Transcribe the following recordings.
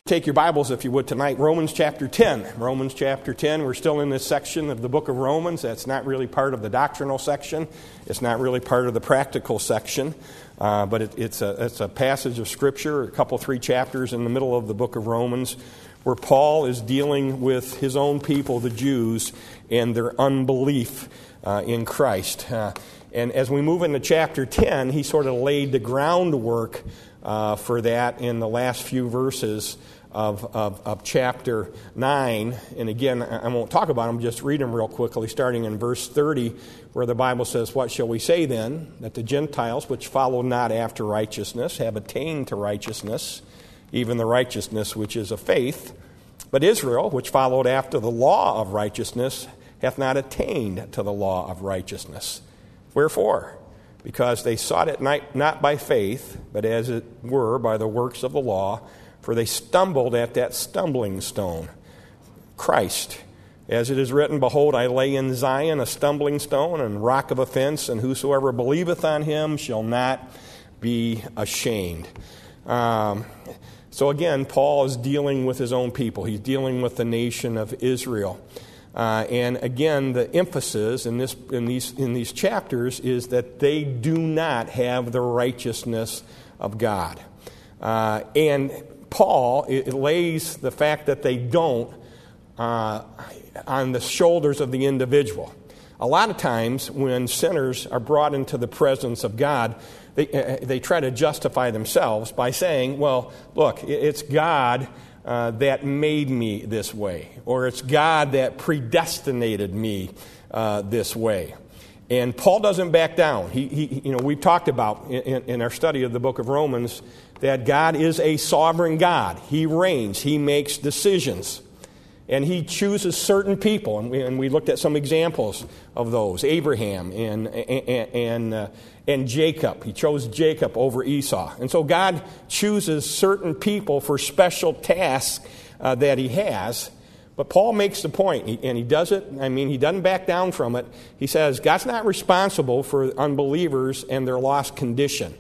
Take your Bibles, if you would, tonight. Romans chapter 10. Romans chapter 10. We're still in this section of the book of Romans. That's not really part of the doctrinal section. It's not really part of the practical section. But it's a passage of Scripture, three chapters in the middle of the book of Romans, where Paul is dealing with his own people, the Jews, and their unbelief in Christ. And as we move into chapter 10, he sort of laid the groundwork for that in the last few verses of chapter 9. And again, I won't talk about them, just read them real quickly, starting in verse 30, where the Bible says, "What shall we say then? That the Gentiles, which follow not after righteousness, have attained to righteousness, even the righteousness which is of faith. But Israel, which followed after the law of righteousness, hath not attained to the law of righteousness. Wherefore? Because they sought it not by faith, but as it were by the works of the law, for they stumbled at that stumbling stone, Christ. As it is written, Behold, I lay in Zion a stumbling stone and rock of offense, and whosoever believeth on him shall not be ashamed." So again, Paul is dealing with his own people. He's dealing with the nation of Israel. And again, the emphasis in these chapters is that they do not have the righteousness of God. And Paul lays the fact that they don't on the shoulders of the individual. A lot of times when sinners are brought into the presence of God, they try to justify themselves by saying, well, look, it's God that made me this way, or it's God that predestinated me this way. And Paul doesn't back down. We've talked about in our study of the book of Romans that God is a sovereign God. He reigns. He makes decisions. And he chooses certain people. And we looked at some examples of those. Abraham and Jacob. He chose Jacob over Esau. And so God chooses certain people for special tasks that he has. But Paul makes the point, and he does it, he doesn't back down from it. He says, God's not responsible for unbelievers and their lost condition.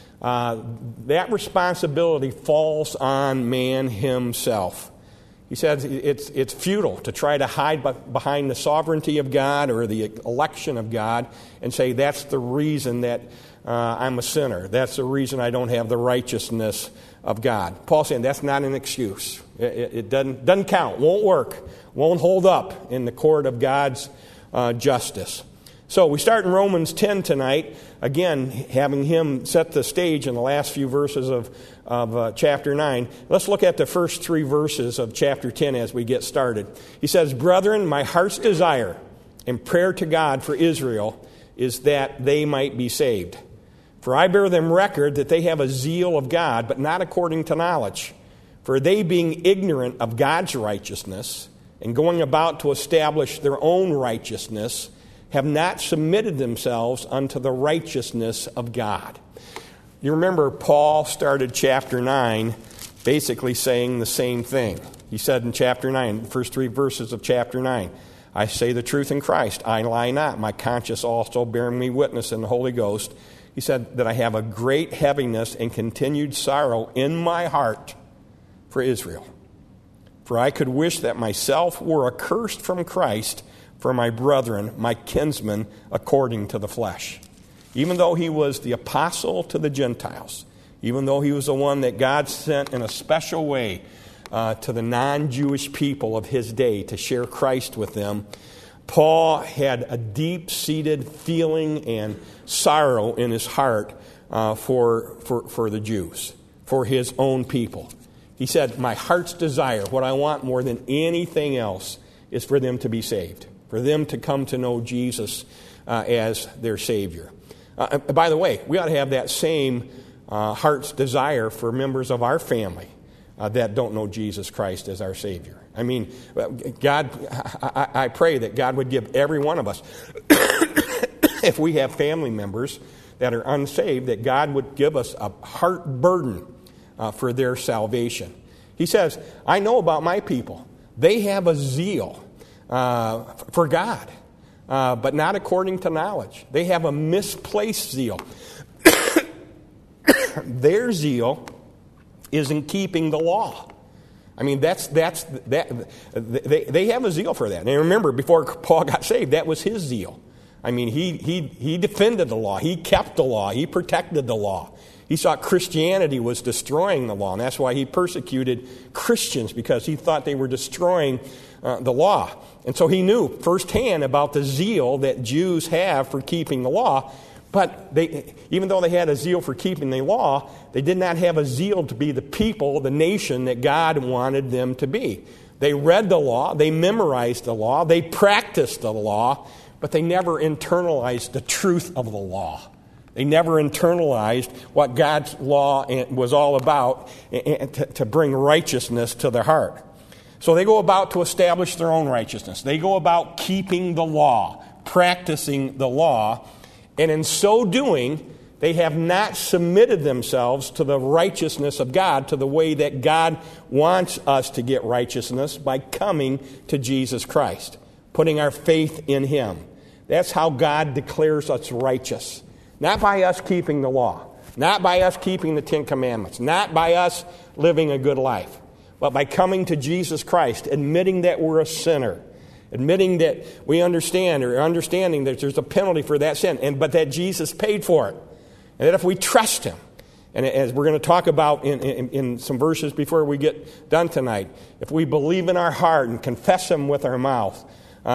That responsibility falls on man himself. He says it's futile to try to hide behind the sovereignty of God or the election of God and say that's the reason that I'm a sinner. That's the reason I don't have the righteousness of God. Paul's saying that's not an excuse. It doesn't count, won't work, won't hold up in the court of God's justice. So we start in Romans 10 tonight, again, having him set the stage in the last few verses of chapter 9. Let's look at the first three verses of chapter 10 as we get started. He says, "Brethren, my heart's desire and prayer to God for Israel is that they might be saved. For I bear them record that they have a zeal of God, but not according to knowledge. For they, being ignorant of God's righteousness and going about to establish their own righteousness, have not submitted themselves unto the righteousness of God." You remember Paul started chapter 9 basically saying the same thing. He said in chapter 9, the first three verses of chapter 9, "I say the truth in Christ, I lie not, my conscience also bearing me witness in the Holy Ghost." He said that I have a great heaviness and continued sorrow in my heart for Israel. For I could wish that myself were accursed from Christ for my brethren, my kinsmen, according to the flesh. Even though he was the apostle to the Gentiles, even though he was the one that God sent in a special way to the non-Jewish people of his day to share Christ with them, Paul had a deep-seated feeling and sorrow in his heart for the Jews, for his own people. He said, my heart's desire, what I want more than anything else, is for them to be saved, for them to come to know Jesus as their Savior. By the way, we ought to have that same heart's desire for members of our family that don't know Jesus Christ as our Savior. God, I pray that God would give every one of us, if we have family members that are unsaved, that God would give us a heart burden for their salvation. He says, I know about my people. They have a zeal for God, but not according to knowledge. They have a misplaced zeal. Their zeal is in keeping the law. I mean, they have a zeal for that. And remember, before Paul got saved, that was his zeal. I mean, he defended the law. He kept the law. He protected the law. He saw Christianity was destroying the law, and that's why he persecuted Christians, because he thought they were destroying the law. And so he knew firsthand about the zeal that Jews have for keeping the law. But even though they had a zeal for keeping the law, they did not have a zeal to be the people, the nation that God wanted them to be. They read the law, they memorized the law, they practiced the law, but they never internalized the truth of the law. They never internalized what God's law was all about to bring righteousness to their heart. So they go about to establish their own righteousness. They go about keeping the law, practicing the law, and in so doing, they have not submitted themselves to the righteousness of God, to the way that God wants us to get righteousness by coming to Jesus Christ, putting our faith in Him. That's how God declares us righteous. Not by us keeping the law, not by us keeping the Ten Commandments, not by us living a good life, but by coming to Jesus Christ, admitting that we're a sinner, admitting that we understanding that there's a penalty for that sin, but that Jesus paid for it. And that if we trust Him, and as we're going to talk about in some verses before we get done tonight, if we believe in our heart and confess Him with our mouth,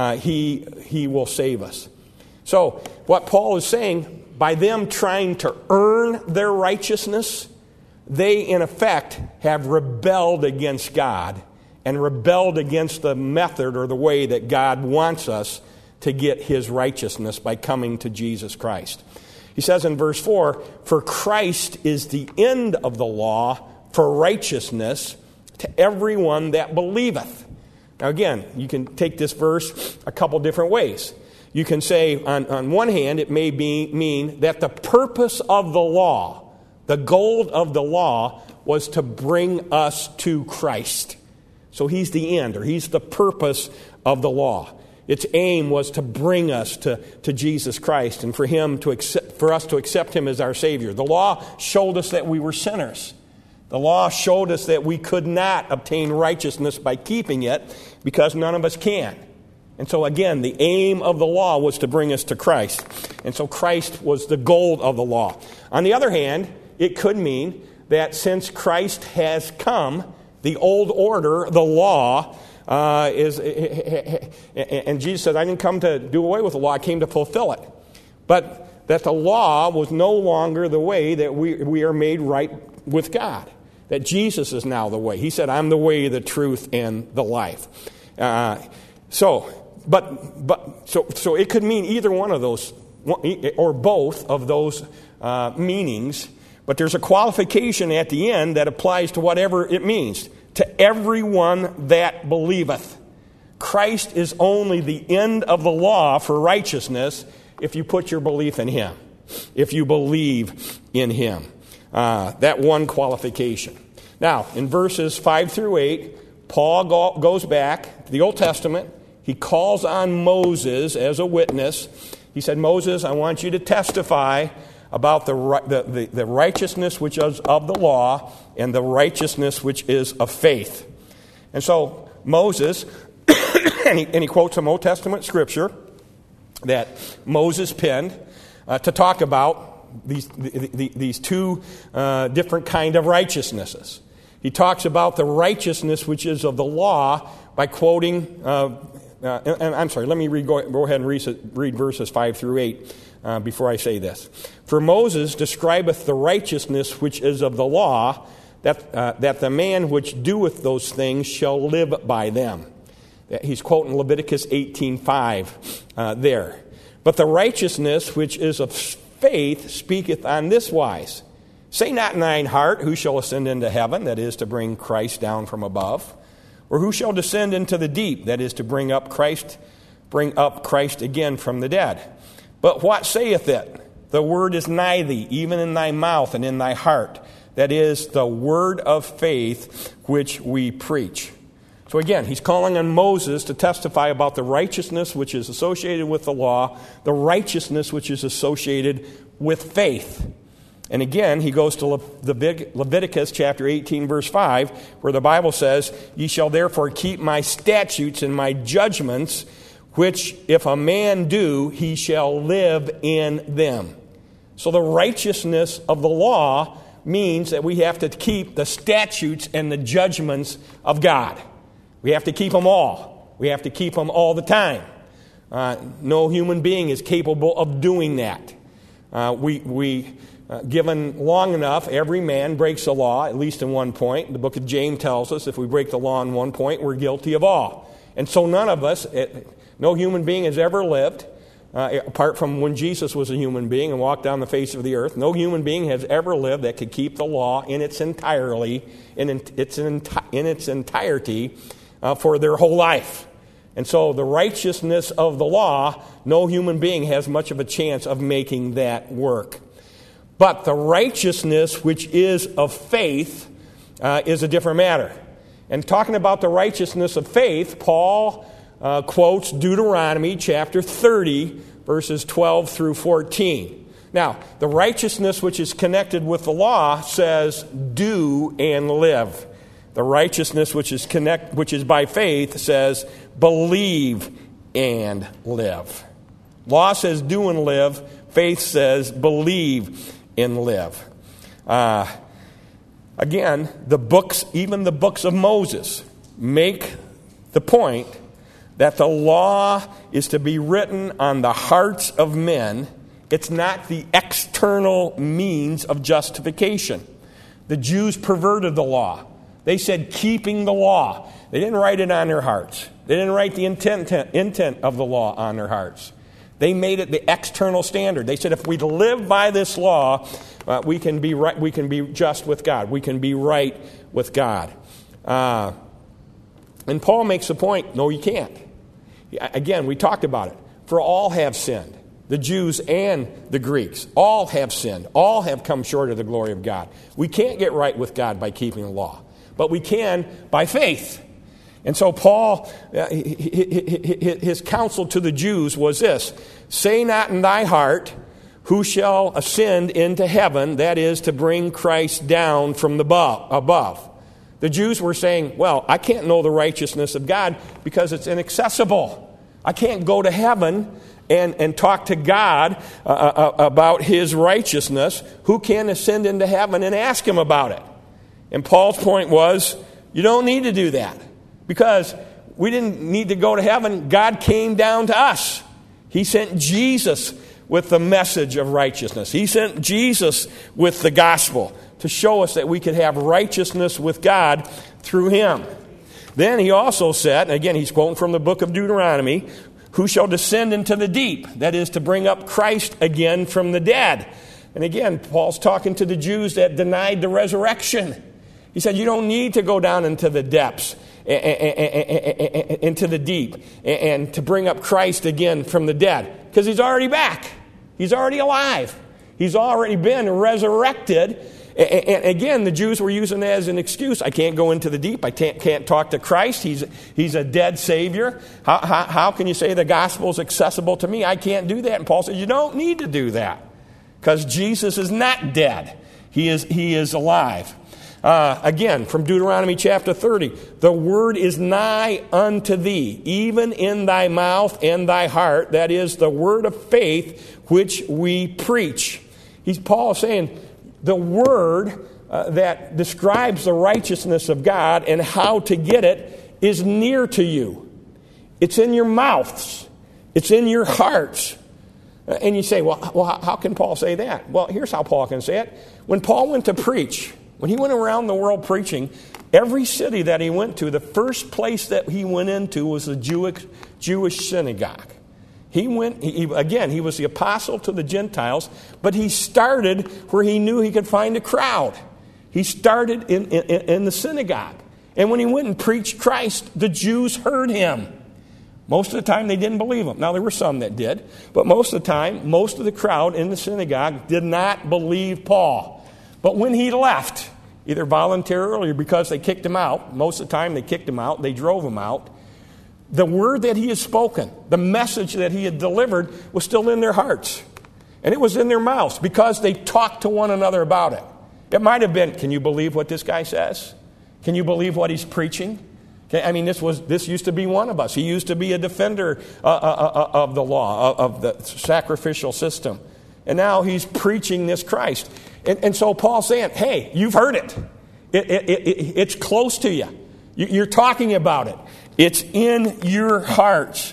He will save us. So what Paul is saying, by them trying to earn their righteousness, they in effect have rebelled against God and rebelled against the method or the way that God wants us to get His righteousness by coming to Jesus Christ. He says in verse 4, "For Christ is the end of the law for righteousness to everyone that believeth." Now again, you can take this verse a couple different ways. You can say, on one hand, it may mean that the purpose of the law, the goal of the law, was to bring us to Christ. So He's the end, or He's the purpose of the law. Its aim was to bring us to Jesus Christ and for us to accept Him as our Savior. The law showed us that we were sinners. The law showed us that we could not obtain righteousness by keeping it, because none of us can. And so again, the aim of the law was to bring us to Christ. And so Christ was the goal of the law. On the other hand, it could mean that since Christ has come, the old order, the law, and Jesus said, "I didn't come to do away with the law, I came to fulfill it." But that the law was no longer the way that we are made right with God. That Jesus is now the way. He said, "I'm the way, the truth, and the life." So it could mean either one of those, or both of those meanings. But there's a qualification at the end that applies to whatever it means. To everyone that believeth. Christ is only the end of the law for righteousness if you put your belief in Him. If you believe in Him. That one qualification. Now, in verses 5 through 8, Paul goes back to the Old Testament. He calls on Moses as a witness. He said, "Moses, I want you to testify about the righteousness which is of the law and the righteousness which is of faith." And so Moses, and he quotes some Old Testament scripture that Moses penned to talk about these two different kind of righteousnesses. He talks about the righteousness which is of the law by quoting, and I'm sorry, let me go ahead and read verses 5 through 8 before I say this. "For Moses describeth the righteousness which is of the law, that the man which doeth those things shall live by them." He's quoting Leviticus 18:5 there. "But the righteousness which is of faith speaketh on this wise. Say not in thine heart, who shall ascend into heaven, that is, to bring Christ down from above, or who shall descend into the deep, that is, to bring up Christ again from the dead. But what saith it? The word is nigh thee, even in thy mouth and in thy heart. That is the word of faith which we preach." So again, he's calling on Moses to testify about the righteousness which is associated with the law, the righteousness which is associated with faith. And again, he goes to Leviticus chapter 18, verse 5, where the Bible says, "Ye shall therefore keep my statutes and my judgments, which if a man do, he shall live in them." So the righteousness of the law means that we have to keep the statutes and the judgments of God. We have to keep them all. We have to keep them all the time. No human being is capable of doing that. Given long enough, every man breaks the law, at least in one point. The book of James tells us if we break the law in one point, we're guilty of all. And so none of us, no human being has ever lived, apart from when Jesus was a human being and walked down the face of the earth, no human being has ever lived that could keep the law in its entirety for their whole life. And so the righteousness of the law, no human being has much of a chance of making that work. But the righteousness which is of faith is a different matter. And talking about the righteousness of faith, Paul quotes Deuteronomy chapter 30, verses 12 through 14. Now, the righteousness which is connected with the law says, "Do and live." The righteousness which is by faith says, "Believe and live." Law says, "Do and live." Faith says, "Believe and live." Again, even the books of Moses, make the point that the law is to be written on the hearts of men. It's not the external means of justification. The Jews perverted the law. They said keeping the law. They didn't write it on their hearts. They didn't write the intent of the law on their hearts. They made it the external standard. They said if we live by this law, we can be right. We can be just with God. We can be right with God. And Paul makes the point, no, you can't. Again, we talked about it. For all have sinned. The Jews and the Greeks. All have sinned. All have come short of the glory of God. We can't get right with God by keeping the law. But we can by faith. And so Paul, his counsel to the Jews was this: "Say not in thy heart, who shall ascend into heaven, that is, to bring Christ down from the above." The Jews were saying, well, I can't know the righteousness of God because it's inaccessible. I can't go to heaven and talk to God about His righteousness. Who can ascend into heaven and ask Him about it? And Paul's point was, you don't need to do that because we didn't need to go to heaven. God came down to us. He sent Jesus with the message of righteousness. He sent Jesus with the gospel to show us that we could have righteousness with God through Him. Then he also said, and again he's quoting from the book of Deuteronomy, "Who shall descend into the deep?" That is, to bring up Christ again from the dead. And again, Paul's talking to the Jews that denied the resurrection. He said, you don't need to go down into the depths, into the deep, and to bring up Christ again from the dead. Because He's already back. He's already alive. He's already been resurrected. And again, the Jews were using that as an excuse. I can't go into the deep. I can't talk to Christ. He's a dead Savior. How can you say the gospel is accessible to me? I can't do that. And Paul said, you don't need to do that. Because Jesus is not dead. He is alive. Again, from Deuteronomy chapter 30, "The word is nigh unto thee, even in thy mouth and thy heart. That is the word of faith which we preach." Paul is saying, the word that describes the righteousness of God and how to get it is near to you. It's in your mouths. It's in your hearts. And you say, well, how can Paul say that? Well, here's how Paul can say it. When Paul went to preach, when he went around the world preaching, every city that he went to, the first place that he went into was the Jewish synagogue. He was the apostle to the Gentiles, but he started where he knew he could find a crowd. He started in the synagogue. And when he went and preached Christ, the Jews heard him. Most of the time, they didn't believe him. Now, there were some that did, but most of the time, most of the crowd in the synagogue did not believe Paul. But when he left, either voluntarily or because they kicked him out, most of the time they kicked him out, they drove him out, the word that he had spoken, the message that he had delivered was still in their hearts. And it was in their mouths because they talked to one another about it. It might have been, can you believe what this guy says? Can you believe what he's preaching? I mean, this used to be one of us. He used to be a defender of the law, of the sacrificial system. And now he's preaching this Christ. And so Paul's saying, hey, you've heard it. It's close to you. You're talking about it. It's in your hearts.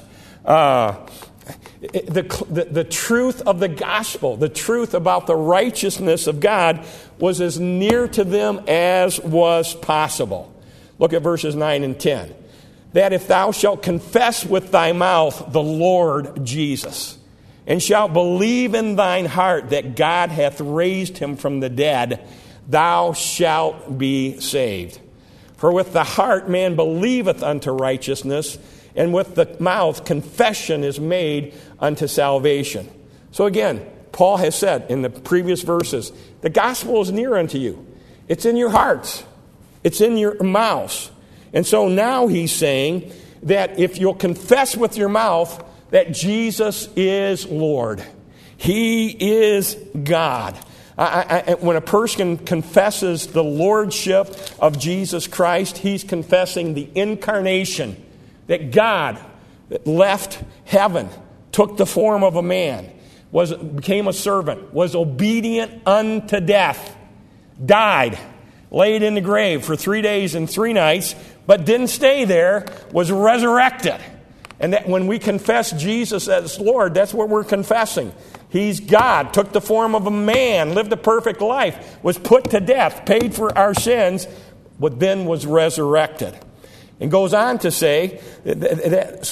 The truth of the gospel, the truth about the righteousness of God was as near to them as was possible. Look at verses 9 and 10. That if thou shalt confess with thy mouth the Lord Jesus, and shalt believe in thine heart that God hath raised him from the dead, thou shalt be saved. For with the heart man believeth unto righteousness, and with the mouth confession is made unto salvation. So again, Paul has said in the previous verses, the gospel is near unto you. It's in your hearts. It's in your mouths. And so now he's saying that if you'll confess with your mouth that Jesus is Lord, He is God. When a person confesses the lordship of Jesus Christ, he's confessing the incarnation, that God left heaven, took the form of a man, became a servant, was obedient unto death, died, laid in the grave for 3 days and 3 nights, but didn't stay there, was resurrected. And that when we confess Jesus as Lord, that's what we're confessing. He's God, took the form of a man, lived a perfect life, was put to death, paid for our sins, but then was resurrected. And goes on to say that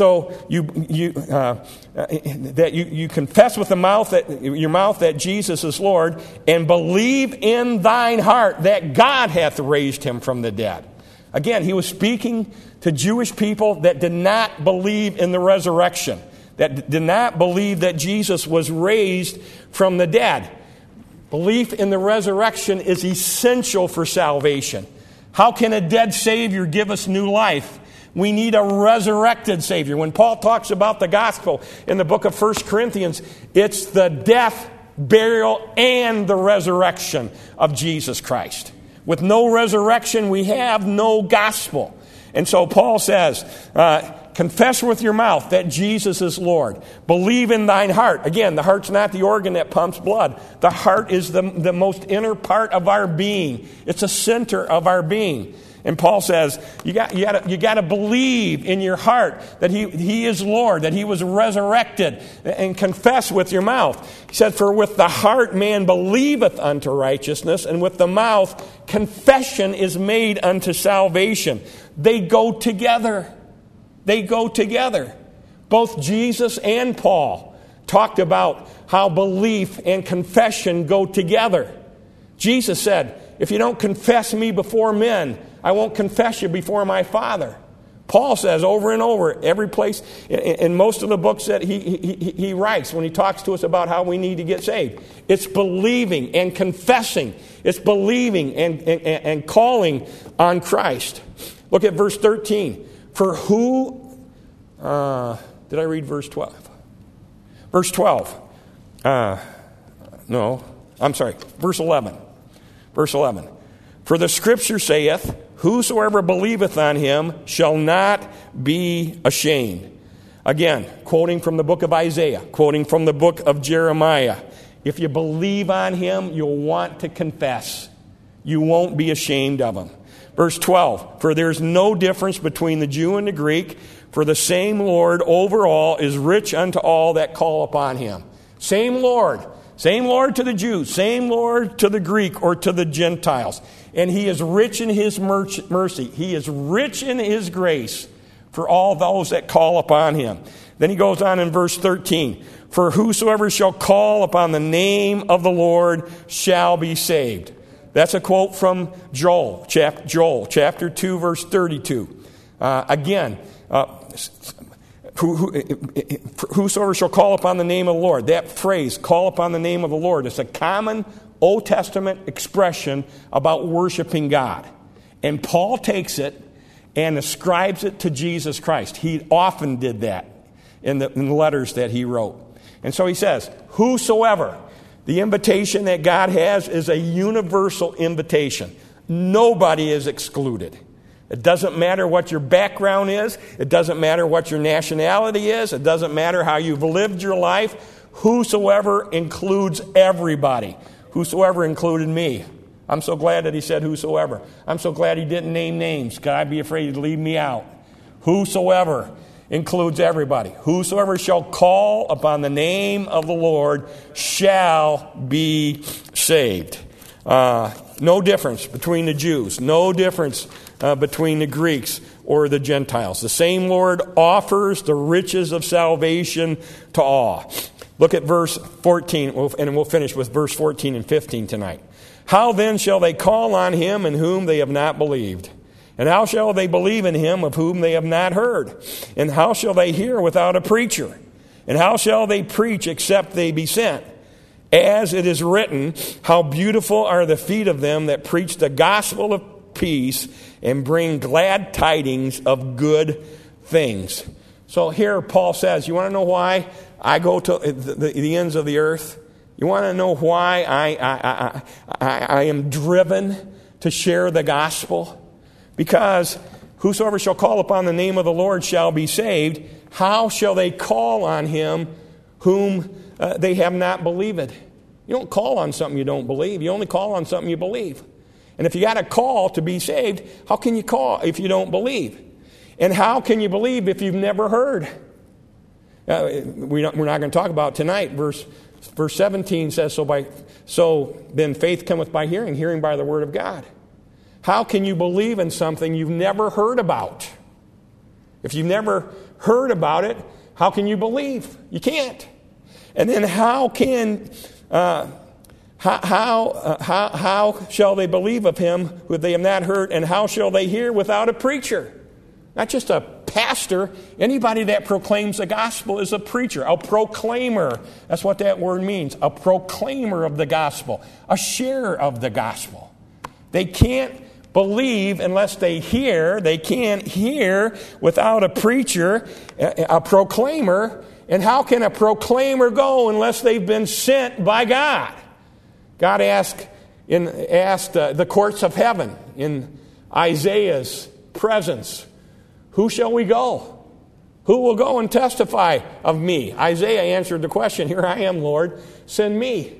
you confess with your mouth that Jesus is Lord, and believe in thine heart that God hath raised him from the dead. Again, he was speaking to Jewish people that did not believe in the resurrection, that did not believe that Jesus was raised from the dead. Belief in the resurrection is essential for salvation. How can a dead Savior give us new life? We need a resurrected Savior. When Paul talks about the gospel in the book of 1 Corinthians, it's the death, burial, and the resurrection of Jesus Christ. With no resurrection, we have no gospel. And so Paul says, confess with your mouth that Jesus is Lord. Believe in thine heart. Again, the heart's not the organ that pumps blood. The heart is the most inner part of our being. It's a center of our being. And Paul says, you got to believe in your heart that he is Lord, that he was resurrected, and confess with your mouth. He said, for with the heart man believeth unto righteousness, and with the mouth confession is made unto salvation. They go together. They go together. Both Jesus and Paul talked about how belief and confession go together. Jesus said, if you don't confess me before men, I won't confess you before my Father. Paul says over and over, every place, in most of the books that he writes, when he talks to us about how we need to get saved, it's believing and confessing. It's believing and calling on Christ. Look at verse 13. For who, did I read verse 12? Verse 12. Verse 11. Verse 11. For the Scripture saith, whosoever believeth on him shall not be ashamed. Again, quoting from the book of Isaiah, quoting from the book of Jeremiah. If you believe on him, you'll want to confess. You won't be ashamed of him. Verse 12, for there is no difference between the Jew and the Greek, for the same Lord over all is rich unto all that call upon him. Same Lord to the Jews, same Lord to the Greek or to the Gentiles. And he is rich in his mercy. He is rich in his grace for all those that call upon him. Then he goes on in verse 13, for whosoever shall call upon the name of the Lord shall be saved. That's a quote from Joel, chapter 2, verse 32. Whosoever shall call upon the name of the Lord. That phrase, call upon the name of the Lord, is a common Old Testament expression about worshiping God. And Paul takes it and ascribes it to Jesus Christ. He often did that in the letters that he wrote. And so he says, whosoever. The invitation that God has is a universal invitation. Nobody is excluded. It doesn't matter what your background is. It doesn't matter what your nationality is. It doesn't matter how you've lived your life. Whosoever includes everybody. Whosoever included me. I'm so glad that he said whosoever. I'm so glad he didn't name names. God, I'd be afraid he'd leave me out. Whosoever includes everybody. Whosoever shall call upon the name of the Lord shall be saved. No difference between the Jews. No difference between the Greeks or the Gentiles. The same Lord offers the riches of salvation to all. Look at verse 14, and we'll finish with verse 14 and 15 tonight. How then shall they call on him in whom they have not believed? And how shall they believe in him of whom they have not heard? And how shall they hear without a preacher? And how shall they preach except they be sent? As it is written, how beautiful are the feet of them that preach the gospel of peace and bring glad tidings of good things. So here Paul says, you want to know why I go to the ends of the earth? You want to know why I am driven to share the gospel? Because whosoever shall call upon the name of the Lord shall be saved. How shall they call on him whom they have not believed? You don't call on something you don't believe. You only call on something you believe. And if you got to call to be saved, how can you call if you don't believe? And how can you believe if you've never heard? We're not going to talk about tonight. Verse 17 says, so then faith cometh by hearing, hearing by the word of God. How can you believe in something you've never heard about? If you've never heard about it, how can you believe? You can't. And then how shall they believe of him who they have not heard? And how shall they hear without a preacher? Not just a pastor. Anybody that proclaims the gospel is a preacher, a proclaimer. That's what that word means. A proclaimer of the gospel, a sharer of the gospel. They can't believe unless they hear. They can't hear without a preacher, a proclaimer. And how can a proclaimer go unless they've been sent by God? God asked the courts of heaven in Isaiah's presence, who shall we go? Who will go and testify of me? Isaiah answered the question, here I am, Lord, send me.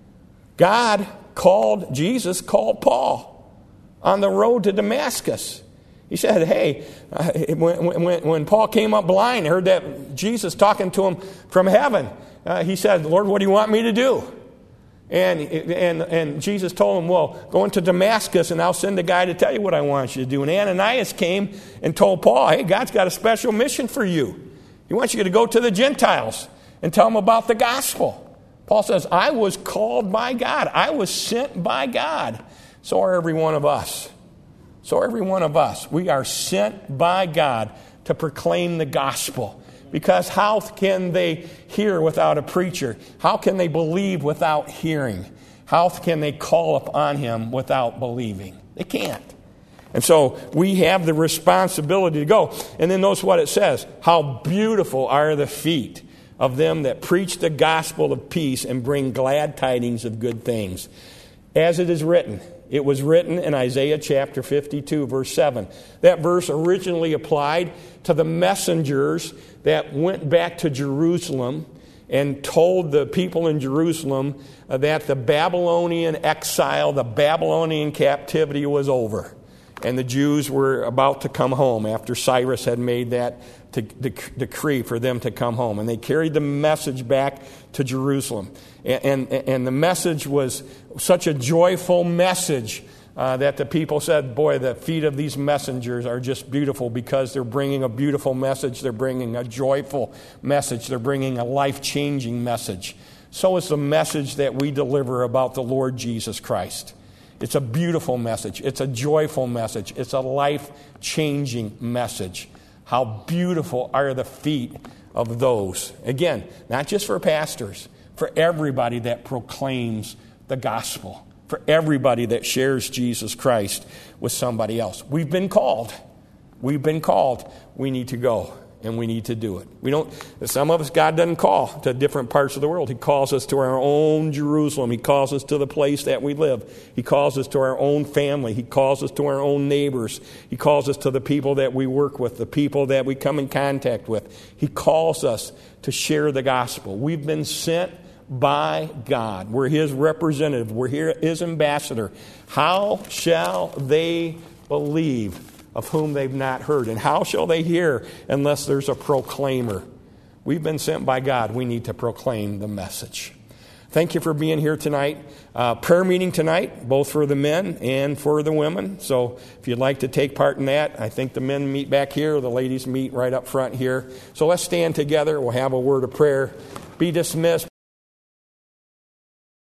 Jesus called Paul on the road to Damascus. He said, hey, when Paul came up blind, heard that Jesus talking to him from heaven, he said, Lord, what do you want me to do? And Jesus told him, well, go into Damascus and I'll send a guy to tell you what I want you to do. And Ananias came and told Paul, hey, God's got a special mission for you. He wants you to go to the Gentiles and tell them about the gospel. Paul says, I was called by God. I was sent by God. So are every one of us. So every one of us. We are sent by God to proclaim the gospel. Because how can they hear without a preacher? How can they believe without hearing? How can they call upon him without believing? They can't. And so we have the responsibility to go. And then notice what it says. How beautiful are the feet of them that preach the gospel of peace and bring glad tidings of good things. As it is written. It was written in Isaiah chapter 52, verse 7. That verse originally applied to the messengers that went back to Jerusalem and told the people in Jerusalem that the Babylonian exile, the Babylonian captivity was over. And the Jews were about to come home after Cyrus had made that decree for them to come home. And they carried the message back to Jerusalem. And the message was such a joyful message that the people said, boy, the feet of these messengers are just beautiful because they're bringing a beautiful message. They're bringing a joyful message. They're bringing a life-changing message. So is the message that we deliver about the Lord Jesus Christ. It's a beautiful message. It's a joyful message. It's a life-changing message. How beautiful are the feet of those. Again, not just for pastors, for everybody that proclaims the gospel, for everybody that shares Jesus Christ with somebody else. We've been called. We've been called. We need to go. and we need to do it. Some of us, God doesn't call to different parts of the world. He calls us to our own Jerusalem. He calls us to the place that we live. He calls us to our own family. He calls us to our own neighbors. He calls us to the people that we work with, the people that we come in contact with. He calls us to share the gospel. We've been sent by God. We're His representative. We're His ambassador. How shall they believe of whom they've not heard? And how shall they hear unless there's a proclaimer? We've been sent by God. We need to proclaim the message. Thank you for being here tonight. Prayer meeting tonight, both for the men and for the women. So if you'd like to take part in that, I think the men meet back here. The ladies meet right up front here. So let's stand together. We'll have a word of prayer. Be dismissed.